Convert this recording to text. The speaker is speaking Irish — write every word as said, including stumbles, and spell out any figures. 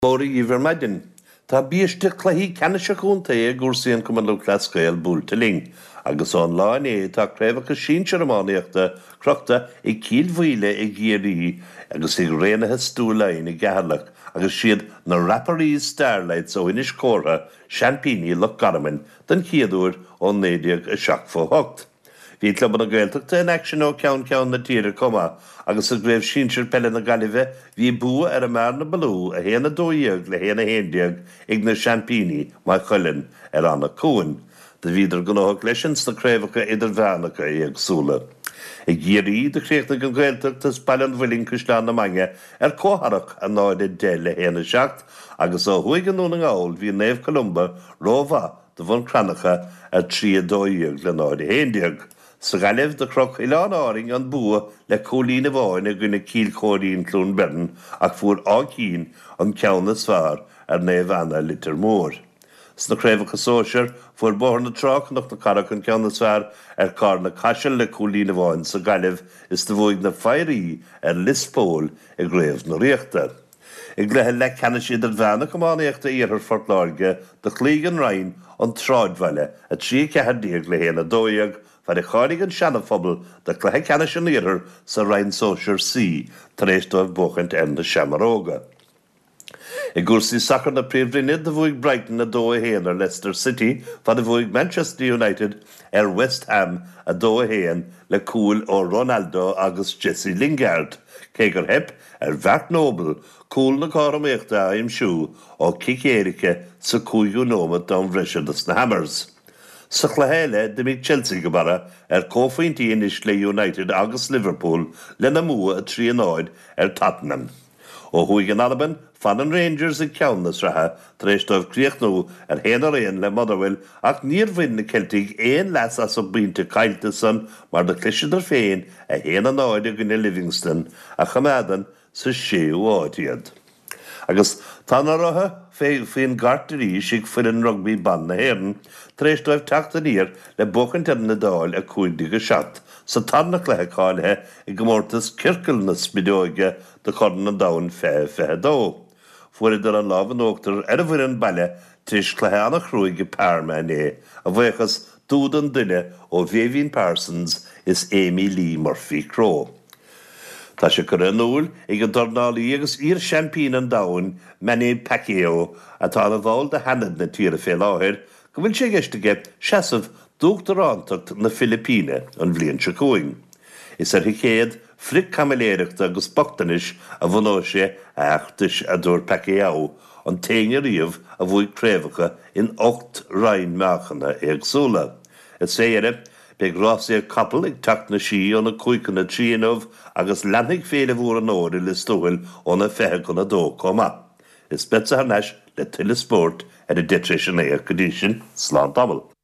Móra íomhar maidin. Tá bíiste claí ceannaseachúnta é gúrsaíonn cum an luclascail búlta ling, agus an láin é tá creibhecha sínsir amánaíochta crochta i cíl mhíle i ggéirí agus i réanathe stúlain i gceathallach agus siad na Rapparees Starlights ó inis córa Champíní le Garaman den chiadúir ó néideag a seach fó hocht. Bhí cluban na Gaeltachta in action ó ceann ceann na tíre comma, agus a gréibh sínsir pelle na Gaillimhe bhí bua ar a mar na balú a héana dóíag le héana héindeag ag na Champíní má chuilinn ar anna cúin. De bhíidir gnóthach leisins na creibhecha idir bheannacha ag súla. I ggéirí de chréachna go Gaeltachtas bailin bhfuilín Cúisleán na Mange ar cóharach a náide dé le héana seacht, agus ó thuig an nún an gáil bhí Naomh Columba rómha de bhain cranacha ar trí dóíag le náide héindeag. Sa gailibh de croch Ileán Áring an bua le cólín a bháin a gine cíl chóirín clún bern ach fuair á cín an ceann na sfar ar Naomh Anna litir mór. Sna creibhecha sóisiir fuair bóthar na trach nach na carach an ceann na sfar ar cá na caiisiil le cólín a bháin sa gailibh is de bhuaig na fairí ar lispól i gréibh na riachta. I glethe le ceanna siad ar bheanna gománaíochta íorthar fortláirge de chlígan rainn an tráidmhaile a trí cehardíag le héana dóíag Far i chánig an seanafobal de clethe ceanna sin íorthar sa rainn sóisiir sí tar éis dóibh bóchant en de seamaróga. I gúrsaí sacr na príomhrinne de bhuaig Brighton a dó a héan ar Leicester City, fa de bhuaig Manchester United ar West Ham a dó a héan le cúil ó Ronaldo agus Jesse Lingard. Cé gur hep ar Bhart Noble, cúil na cáraméachta a imsú ó Cic Éirice sa cúigú nómad don bhriseadas na Hammers. Sa chléile de mí Chelsea go bara ar cófaointí inis le United agus Liverpool le na mua a trí anáid ar Tottenham. Ó thuig an Alban, fan an Rangers i ceann na sratha tar éis dóibh críochnú ar héan ar éon le Motherwell ach níor bhain na Celtic éon leas as ó bínte caiilte san mar de clisidir féin a héan anáid a gine Livingston a chamádan sa séú áitiad. Agus tá na ratha féin gartarí sig fuirin rugby ban na héan, tar éis dóibh teachta níor le bóchant ar na dáil a cúidig a seat, sa tan na clethe cáilethe i gomórtas circail na spidóige de chudan na dain fé fé dó. Fuair idir an lábhan óachtar ar a bhuiin baile tris clethe anna chrúige Parma é, a bhuichas dúd an duine ó Vivian Parsons is Amy Lee Murphy-Crowe. Tá sé chur an úl ag an dornálaí agus ír Champín an dain Manny Pacquiao atá na bháil de hanad na tíre fé láthir, go bhfuil sé geisteige seasamh dúchtarántacht na Philippíne an bhliain se cúing. Is ar hicéad fric camiléireachta agus bochtanis a bhanó sé achtais a dúr Pacquiao an téine riamh a bhuaig creibhecha in ocht rainn meachana agsúla. Is éire beag rásaí capal ag teach na sí óna cúicanna tríanamh agus leannig féle bhór an óir i listóil óna fethe gona dó comma. Is betsa haneis le tuile sport ar a detrisin é a cadísin slán dabal.